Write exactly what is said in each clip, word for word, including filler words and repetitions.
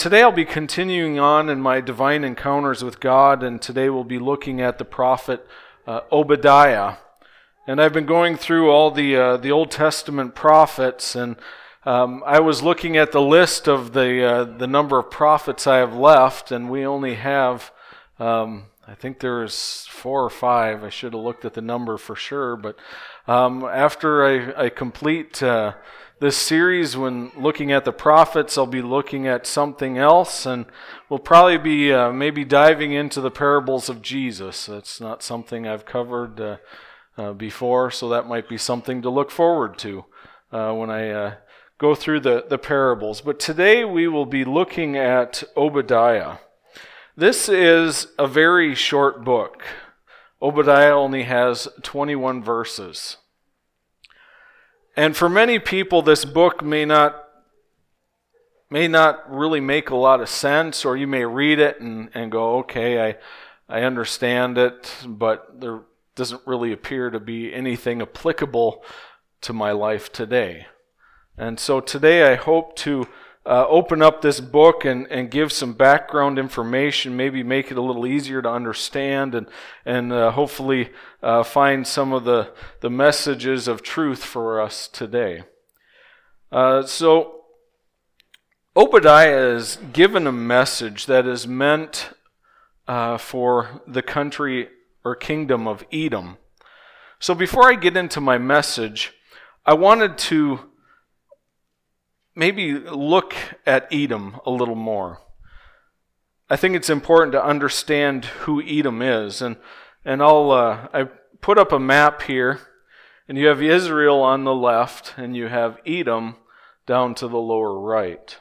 Today I'll be continuing on in my divine encounters with God, and today we'll be looking at the prophet uh, Obadiah. And I've been going through all the uh, the Old Testament prophets, and um, I was looking at the list of the uh, the number of prophets I have left, and we only have, um, I think there's four or five. I should have looked at the number for sure, but um, after I, I complete uh, this series, when looking at the prophets, I'll be looking at something else, and we'll probably be uh, maybe diving into the parables of Jesus. That's not something I've covered uh, uh, before, so that might be something to look forward to uh, when I uh, go through the, the parables. But today we will be looking at Obadiah. This is a very short book. Obadiah only has twenty-one verses. And for many people, this book may not may not really make a lot of sense, or you may read it and, and go, okay, I I understand it, but there doesn't really appear to be anything applicable to my life today. And so today I hope to uh, open up this book and, and give some background information, maybe make it a little easier to understand, and, and uh, hopefully uh, find some of the, the messages of truth for us today. Uh, so Obadiah is given a message that is meant uh, for the country or kingdom of Edom. So before I get into my message, I wanted to maybe look at Edom a little more. I think it's important to understand who Edom is, and and I'll uh, I put up a map here, and you have Israel on the left, and you have Edom down to the lower right.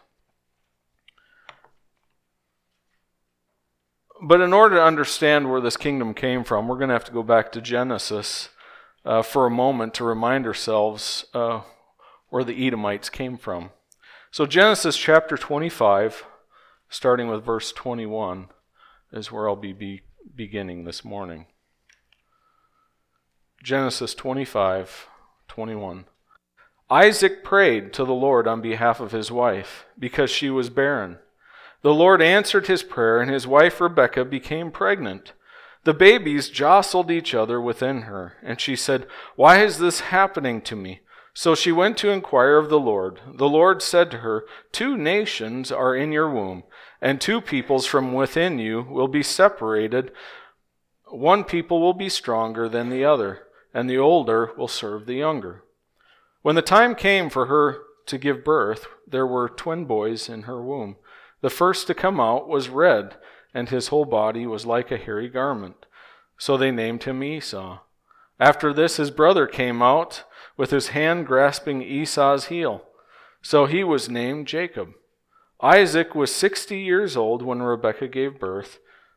But in order to understand where this kingdom came from, we're going to have to go back to Genesis uh, for a moment to remind ourselves uh, where the Edomites came from. So Genesis chapter twenty-five, starting with verse twenty-one, is where I'll be, be beginning this morning. Genesis twenty-five, twenty-one. Isaac prayed to the Lord on behalf of his wife, because she was barren. The Lord answered his prayer, and his wife Rebekah became pregnant. The babies jostled each other within her, and she said, "Why is this happening to me?" So she went to inquire of the Lord. The Lord said to her, "Two nations are in your womb, and two peoples from within you will be separated. One people will be stronger than the other, and the older will serve the younger." When the time came for her to give birth, there were twin boys in her womb. The first to come out was red, and his whole body was like a hairy garment. So they named him Esau. After this, his brother came out, with his hand grasping Esau's heel. So he was named Jacob. Isaac was sixty years old when Rebekah gave birth,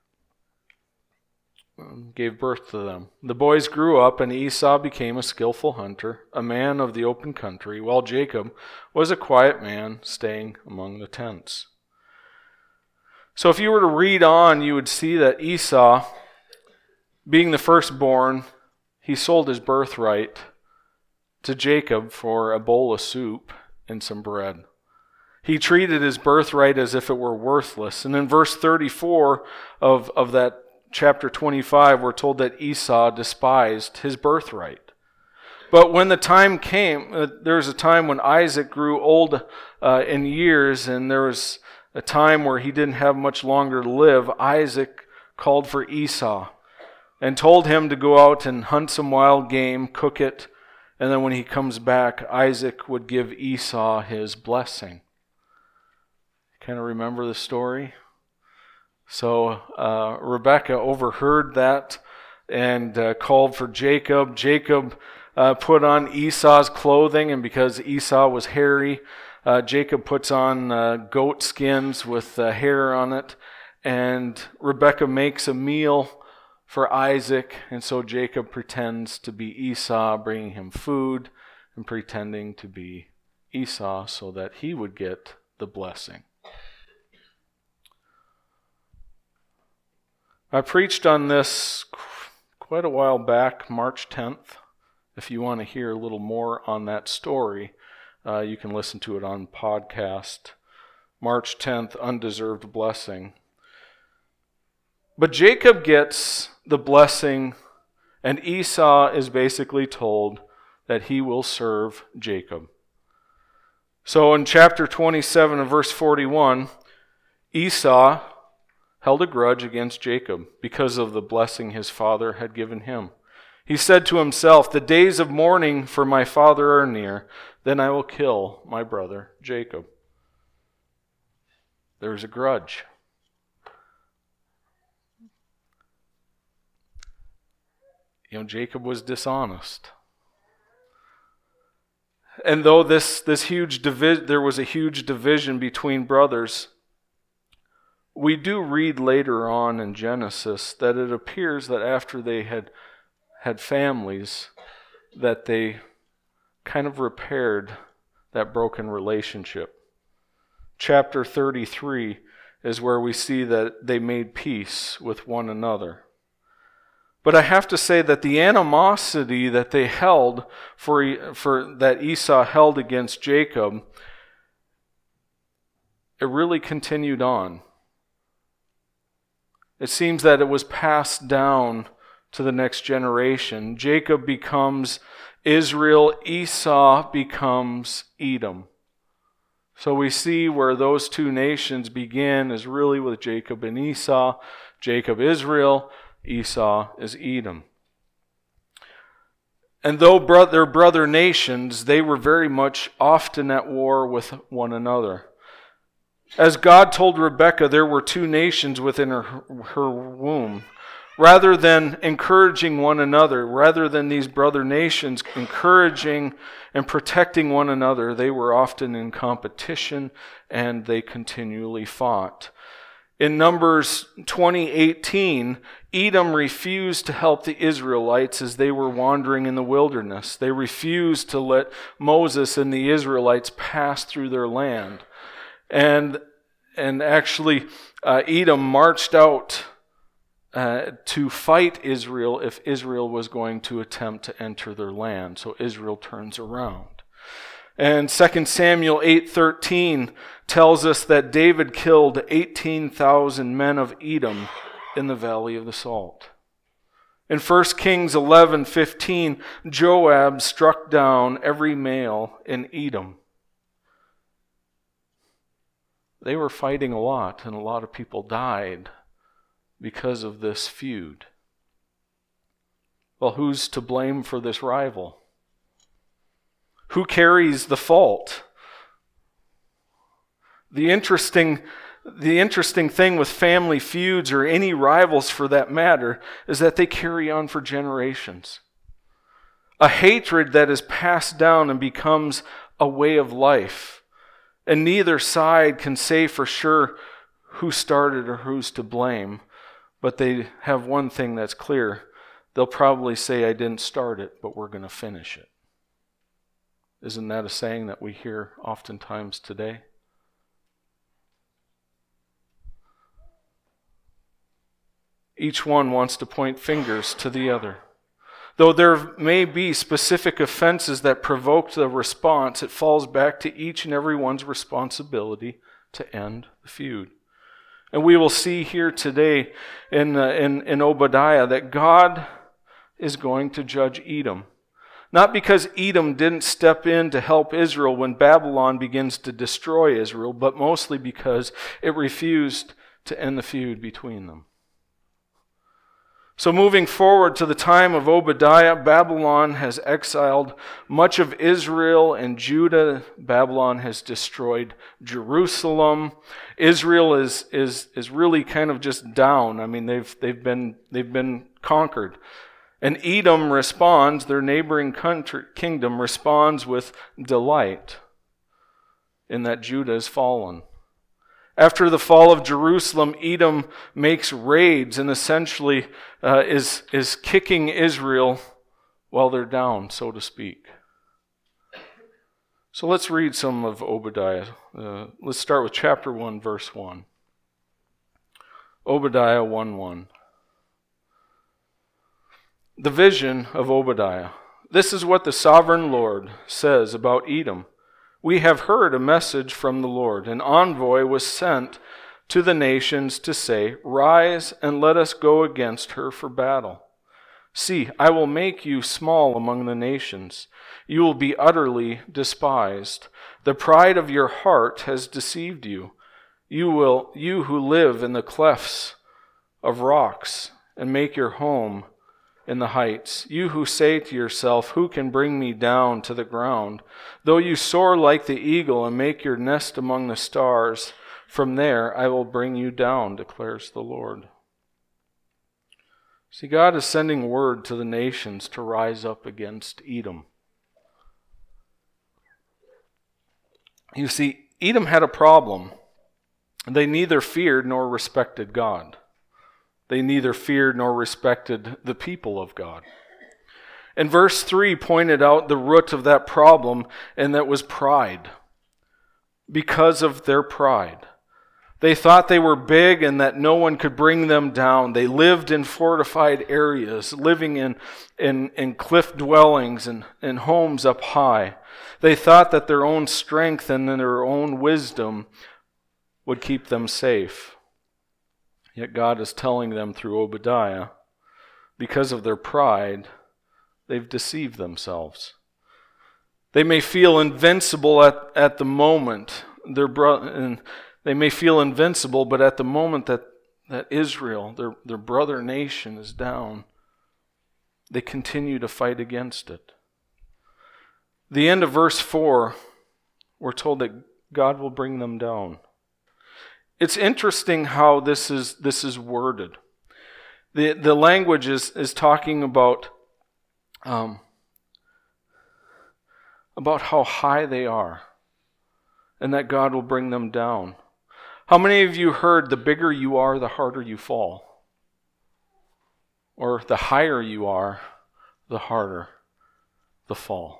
gave birth to them. The boys grew up, and Esau became a skillful hunter, a man of the open country, while Jacob was a quiet man staying among the tents. So if you were to read on, you would see that Esau, being the firstborn, he sold his birthright to Jacob for a bowl of soup and some bread. He treated his birthright as if it were worthless. And in verse thirty-four of, of that chapter twenty-five, we're told that Esau despised his birthright. But when the time came, uh, there was a time when Isaac grew old uh, in years, and there was a time where he didn't have much longer to live. Isaac called for Esau and told him to go out and hunt some wild game, cook it, and then when he comes back, Isaac would give Esau his blessing. Kind of remember the story? So uh, Rebekah overheard that and uh, called for Jacob. Jacob uh, put on Esau's clothing, and because Esau was hairy, uh, Jacob puts on uh, goat skins with uh, hair on it, and Rebekah makes a meal for Isaac, and so Jacob pretends to be Esau, bringing him food and pretending to be Esau so that he would get the blessing. I preached on this quite a while back, March tenth. If you want to hear a little more on that story, uh, you can listen to it on podcast March tenth, undeserved blessing. But Jacob gets the blessing, and Esau is basically told that he will serve Jacob. So in chapter twenty-seven and verse forty-one, Esau held a grudge against Jacob because of the blessing his father had given him. He said to himself, "The days of mourning for my father are near, then I will kill my brother Jacob." There's a grudge. You know, Jacob was dishonest. And though this, this huge divi- there was a huge division between brothers, we do read later on in Genesis that it appears that after they had had families, that they kind of repaired that broken relationship. Chapter thirty-three is where we see that they made peace with one another. But I have to say that the animosity that they held for, for that Esau held against Jacob, it really continued on. It seems that it was passed down to the next generation. Jacob becomes Israel, Esau becomes Edom. So we see where those two nations begin is really with Jacob and Esau. Jacob, Israel, Esau is Edom. And though bro- they're brother nations, they were very much often at war with one another. As God told Rebekah, there were two nations within her, her womb. Rather than encouraging one another, rather than these brother nations encouraging and protecting one another, they were often in competition and they continually fought. In Numbers twenty eighteen, Edom refused to help the Israelites as they were wandering in the wilderness. They refused to let Moses and the Israelites pass through their land. And, and actually, uh, Edom marched out Uh, to fight Israel if Israel was going to attempt to enter their land. So Israel turns around. And Second Samuel eight thirteen tells us that David killed eighteen thousand men of Edom in the Valley of the Salt. In First Kings eleven fifteen, Joab struck down every male in Edom. They were fighting a lot, and a lot of people died because of this feud. Well, who's to blame for this rival? Who carries the fault? The interesting, the interesting thing with family feuds, or any rivals for that matter, is that they carry on for generations. A hatred that is passed down and becomes a way of life. And neither side can say for sure who started or who's to blame. But they have one thing that's clear. They'll probably say, "I didn't start it, but we're going to finish it." Isn't that a saying that we hear oftentimes today? Each one wants to point fingers to the other. Though there may be specific offenses that provoked the response, it falls back to each and every one's responsibility to end the feud. And we will see here today in, uh, in, in Obadiah that God is going to judge Edom. Not because Edom didn't step in to help Israel when Babylon begins to destroy Israel, but mostly because it refused to end the feud between them. So moving forward to the time of Obadiah, Babylon has exiled much of Israel and Judah. Babylon has destroyed Jerusalem. Israel is is is really kind of just down. I mean, they've they've been they've been conquered. And Edom responds, their neighboring country, kingdom responds with delight in that Judah is fallen. After the fall of Jerusalem, Edom makes raids and essentially uh, is, is kicking Israel while they're down, so to speak. So let's read some of Obadiah. Uh, let's start with chapter one, verse one. Obadiah one one. The vision of Obadiah. This is what the sovereign Lord says about Edom. We have heard a message from the Lord. An envoy was sent to the nations to say, Rise and let us go against her for battle. See, I will make you small among the nations. You will be utterly despised. The pride of your heart has deceived you. You will, you who live in the clefts of rocks and make your home in the heights. You who say to yourself, Who can bring me down to the ground? Though you soar like the eagle and make your nest among the stars, from there I will bring you down, declares the Lord. See, God is sending word to the nations to rise up against Edom. You see, Edom had a problem. They neither feared nor respected God. They neither feared nor respected the people of God. And verse three pointed out the root of that problem, and that was pride. Because of their pride. They thought they were big and that no one could bring them down. They lived in fortified areas, living in, in, in cliff dwellings and, and homes up high. They thought that their own strength and their own wisdom would keep them safe. Yet God is telling them through Obadiah, because of their pride, they've deceived themselves. They may feel invincible at, at the moment. Their bro- and They may feel invincible, but at the moment that, that Israel, their, their brother nation, is down, they continue to fight against it. The end of verse four, we're told that God will bring them down. It's interesting how this is this is worded. The, the language is, is talking about, um, about how high they are, and that God will bring them down. How many of you heard, the bigger you are, the harder you fall? Or the higher you are, the harder the fall?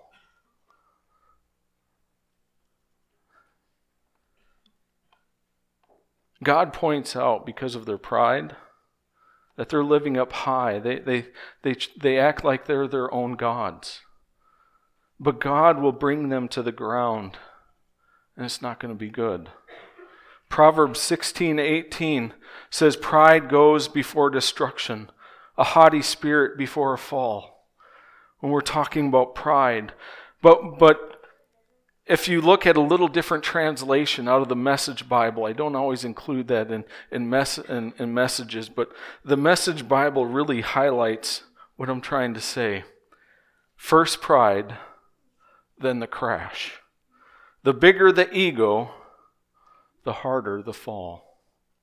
God points out, because of their pride, that they're living up high. They, they, they, they act like they're their own gods. But God will bring them to the ground, and it's not going to be good. Proverbs sixteen eighteen says, Pride goes before destruction, a haughty spirit before a fall. When we're talking about pride. But, but if you look at a little different translation out of the Message Bible, I don't always include that in, in, mess, in, in messages, but the Message Bible really highlights what I'm trying to say. First pride, then the crash. The bigger the ego, the harder the fall.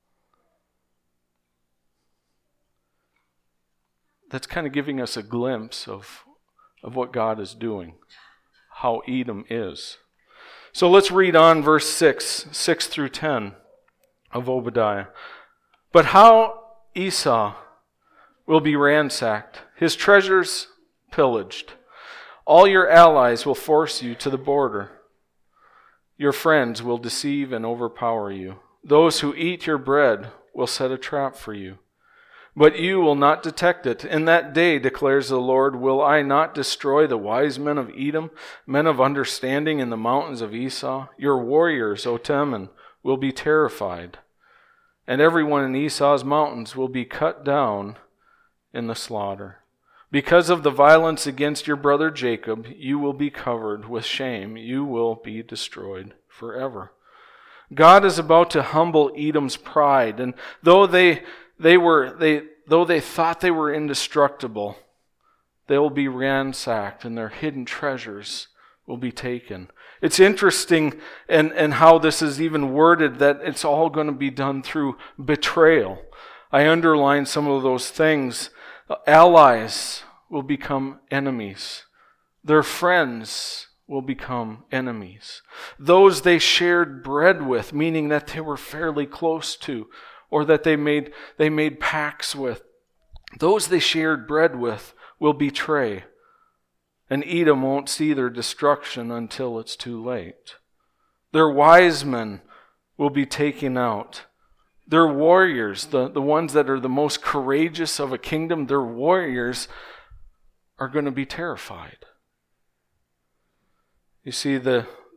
That's kind of giving us a glimpse of, of what God is doing, how Edom is. So let's read on verse six, six through ten of Obadiah. But how Esau will be ransacked, his treasures pillaged. All your allies will force you to the border. Your friends will deceive and overpower you. Those who eat your bread will set a trap for you. But you will not detect it. In that day, declares the Lord, will I not destroy the wise men of Edom, men of understanding in the mountains of Esau? Your warriors, O Teman, will be terrified, and everyone in Esau's mountains will be cut down in the slaughter. Because of the violence against your brother Jacob, you will be covered with shame. You will be destroyed forever. God is about to humble Edom's pride, and though they They were they though they thought they were indestructible, they will be ransacked and their hidden treasures will be taken. It's interesting and, and how this is even worded that it's all going to be done through betrayal. I underlined some of those things. Allies will become enemies. Their friends will become enemies. Those they shared bread with, meaning that they were fairly close to, or that they made they made pacts with. Those they shared bread with will betray. And Edom won't see their destruction until it's too late. Their wise men will be taken out. Their warriors, the, the ones that are the most courageous of a kingdom, their warriors are going to be terrified. You see, the,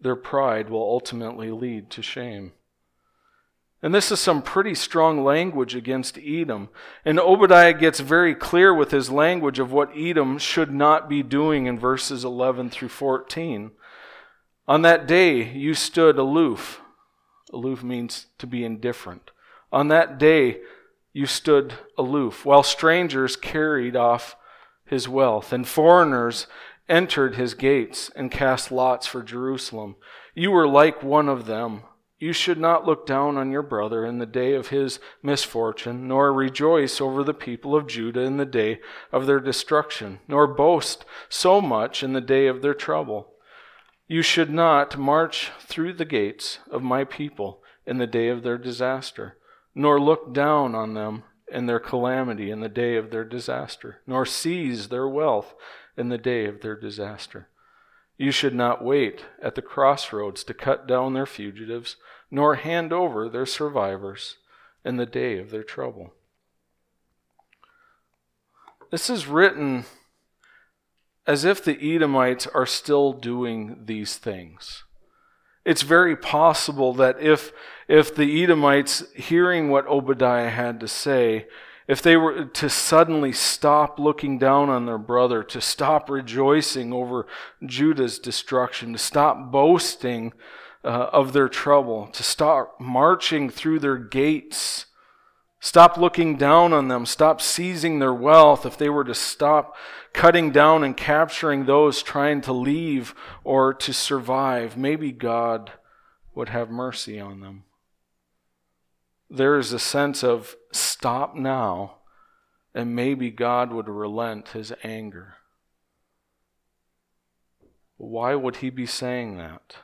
their pride will ultimately lead to shame. And this is some pretty strong language against Edom. And Obadiah gets very clear with his language of what Edom should not be doing in verses eleven through fourteen. On that day you stood aloof. Aloof means to be indifferent. On that day you stood aloof, while strangers carried off his wealth, and foreigners entered his gates and cast lots for Jerusalem. You were like one of them. You should not look down on your brother in the day of his misfortune, nor rejoice over the people of Judah in the day of their destruction, nor boast so much in the day of their trouble. You should not march through the gates of my people in the day of their disaster, nor look down on them in their calamity in the day of their disaster, nor seize their wealth in the day of their disaster. You should not wait at the crossroads to cut down their fugitives, nor hand over their survivors in the day of their trouble. This is written as if the Edomites are still doing these things. It's very possible that if, if the Edomites, hearing what Obadiah had to say, if they were to suddenly stop looking down on their brother, to stop rejoicing over Judah's destruction, to stop boasting uh, of their trouble, to stop marching through their gates, stop looking down on them, stop seizing their wealth, if they were to stop cutting down and capturing those trying to leave or to survive, maybe God would have mercy on them. There is a sense of stop now, and maybe God would relent his anger. Why would he be saying that?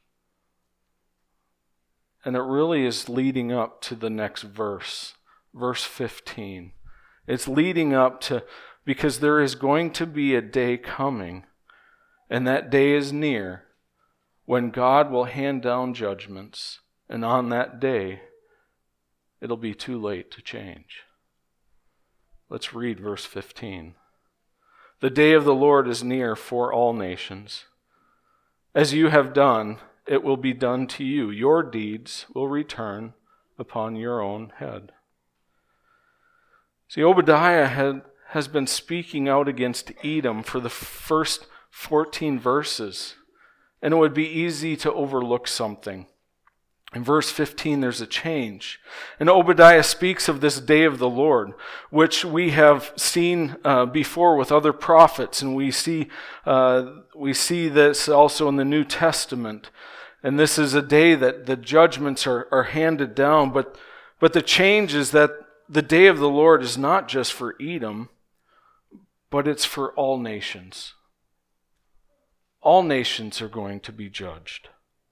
And it really is leading up to the next verse, verse fifteen. It's leading up to, because there is going to be a day coming, and that day is near, when God will hand down judgments, and on that day, it'll be too late to change. Let's read verse fifteen. The day of the Lord is near for all nations. As you have done, it will be done to you. Your deeds will return upon your own head. See, Obadiah had, has been speaking out against Edom for the first fourteen verses, and it would be easy to overlook something. In verse fifteen, there's a change. And Obadiah speaks of this day of the Lord, which we have seen uh, before with other prophets, and we see uh, we see this also in the New Testament. And this is a day that the judgments are, are handed down, but, but the change is that the day of the Lord is not just for Edom, but it's for all nations. All nations are going to be judged.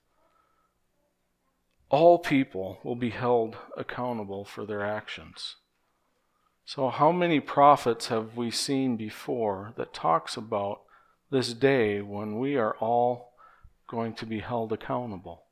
All people will be held accountable for their actions. So how many prophets have we seen before that talks about this day when we are all going to be held accountable?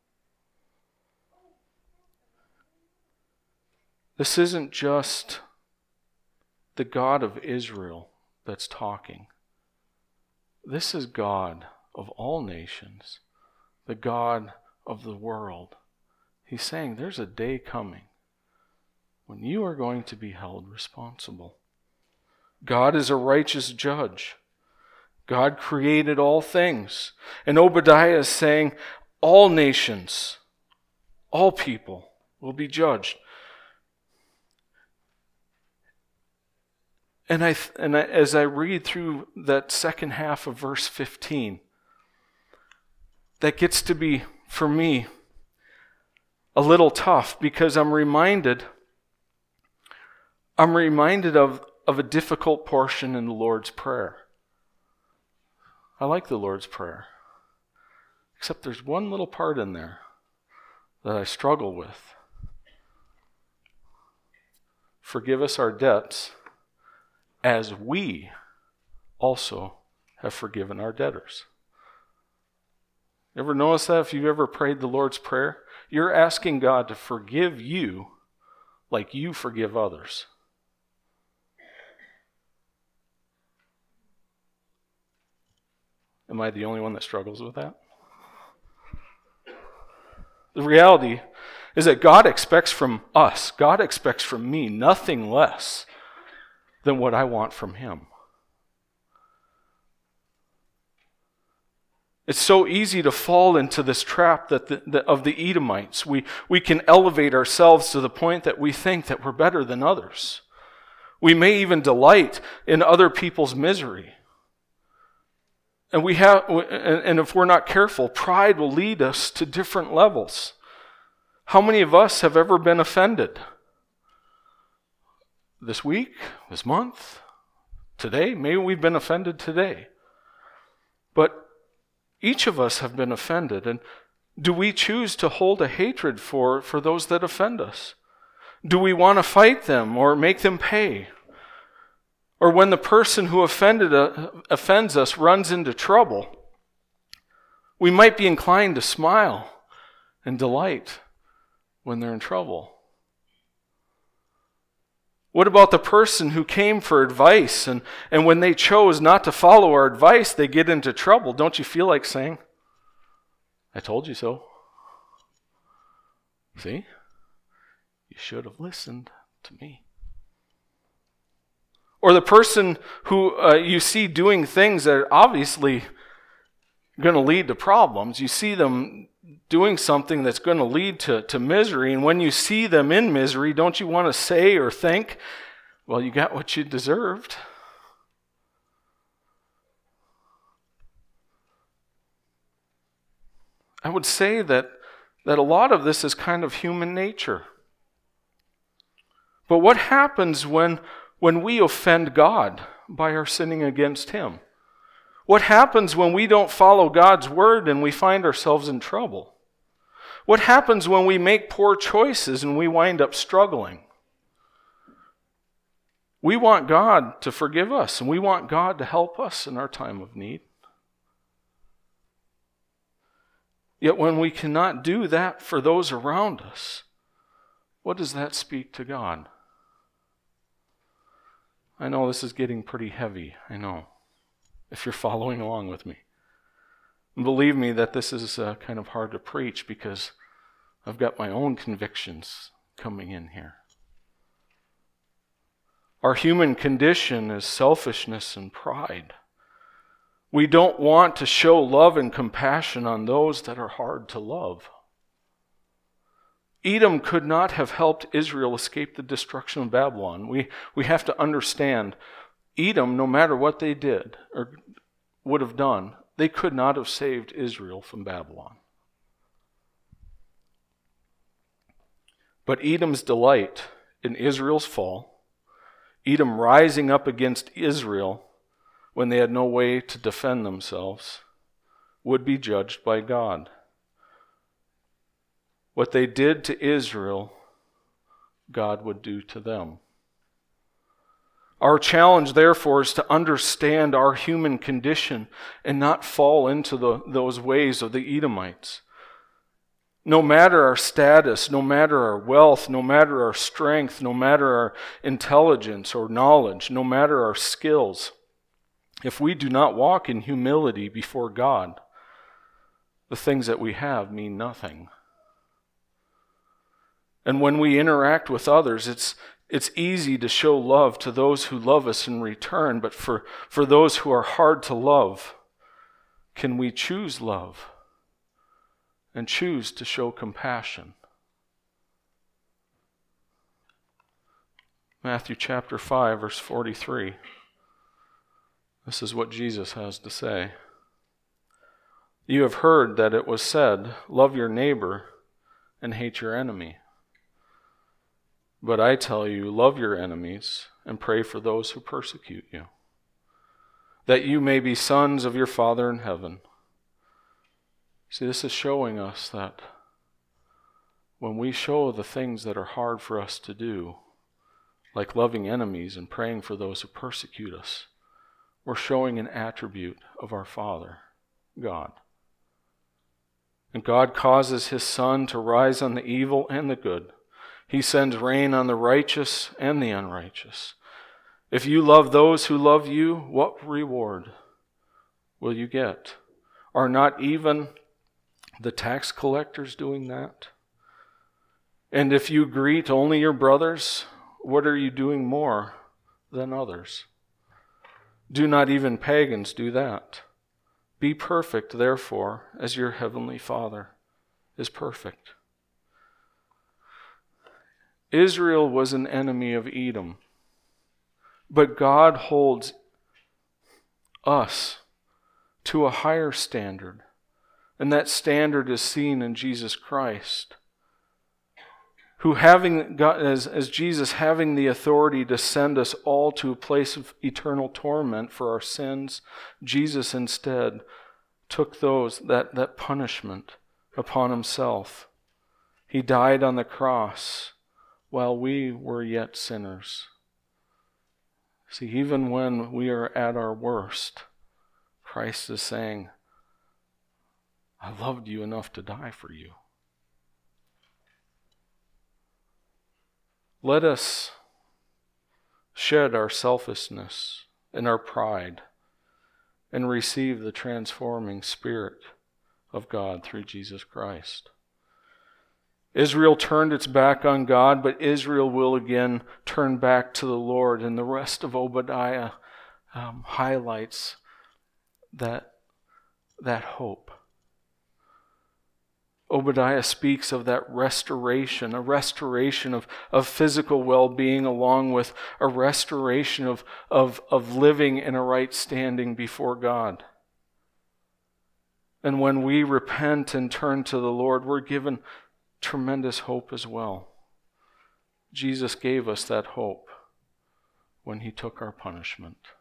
This isn't just the God of Israel that's talking. This is God of all nations, the God of the world. He's saying there's a day coming when you are going to be held responsible. God is a righteous judge. God created all things. And Obadiah is saying all nations, all people will be judged. And I, and I, as I read through that second half of verse fifteen, that gets to be, for me, a little tough, because I'm reminded, I'm reminded of, of a difficult portion in the Lord's Prayer. I like the Lord's Prayer, except there's one little part in there that I struggle with. Forgive us our debts, as we also have forgiven our debtors. You ever notice that if you've ever prayed the Lord's Prayer? You're asking God to forgive you like you forgive others. Am I the only one that struggles with that? The reality is that God expects from us, God expects from me nothing less than what I want from him. It's so easy to fall into this trap that the, the, of the Edomites. We, we can elevate ourselves to the point that we think that we're better than others. We may even delight in other people's misery. And we have, and if we're not careful, pride will lead us to different levels. How many of us have ever been offended? This week, this month, today? Maybe we've been offended today. But each of us have been offended. And do we choose to hold a hatred for, for those that offend us? Do we want to fight them or make them pay? Or when the person who offended uh, offends us runs into trouble, we might be inclined to smile and delight when they're in trouble. What about the person who came for advice and, and when they chose not to follow our advice, they get into trouble? Don't you feel like saying, I told you so? See? You should have listened to me. Or the person who uh, you see doing things that are obviously going to lead to problems. You see them doing something that's going to lead to, to misery. And when you see them in misery, don't you want to say or think, well, you got what you deserved? I would say that, that a lot of this is kind of human nature. But what happens when, when we offend God by our sinning against him? What happens when we don't follow God's word and we find ourselves in trouble? What happens when we make poor choices and we wind up struggling? We want God to forgive us, and we want God to help us in our time of need. Yet when we cannot do that for those around us, what does that speak to God? I know this is getting pretty heavy, I know, if you're following along with me. And believe me that this is uh, kind of hard to preach because I've got my own convictions coming in here. Our human condition is selfishness and pride. We don't want to show love and compassion on those that are hard to love. Edom could not have helped Israel escape the destruction of Babylon. We, we have to understand, Edom, no matter what they did or would have done, they could not have saved Israel from Babylon. But Edom's delight in Israel's fall, Edom rising up against Israel when they had no way to defend themselves, would be judged by God. What they did to Israel, God would do to them. Our challenge, therefore, is to understand our human condition and not fall into the, those ways of the Edomites. No matter our status, no matter our wealth, no matter our strength, no matter our intelligence or knowledge, no matter our skills, if we do not walk in humility before God, the things that we have mean nothing. And when we interact with others, it's It's easy to show love to those who love us in return, but for, for those who are hard to love, can we choose love and choose to show compassion? Matthew chapter five, verse forty-three. This is what Jesus has to say. You have heard that it was said, love your neighbor and hate your enemy. But I tell you, love your enemies and pray for those who persecute you, that you may be sons of your Father in heaven. See, this is showing us that when we show the things that are hard for us to do, like loving enemies and praying for those who persecute us, we're showing an attribute of our Father, God. And God causes his sun to rise on the evil and the good. He sends rain on the righteous and the unrighteous. If you love those who love you, what reward will you get? Are not even the tax collectors doing that? And if you greet only your brothers, what are you doing more than others? Do not even pagans do that? Be perfect, therefore, as your heavenly Father is perfect. Israel was an enemy of Edom, but God holds us to a higher standard, and that standard is seen in Jesus Christ, who having got, as, as Jesus having the authority to send us all to a place of eternal torment for our sins, Jesus instead took those that, that punishment upon himself. He died on the cross while we were yet sinners. See, even when we are at our worst, Christ is saying, I loved you enough to die for you. Let us shed our selfishness and our pride and receive the transforming Spirit of God through Jesus Christ. Israel turned its back on God, but Israel will again turn back to the Lord, and the rest of Obadiah um, highlights that, that hope. Obadiah speaks of that restoration, a restoration of, of physical well-being along with a restoration of, of, of living in a right standing before God. And when we repent and turn to the Lord, we're given tremendous hope as well. Jesus gave us that hope when he took our punishment.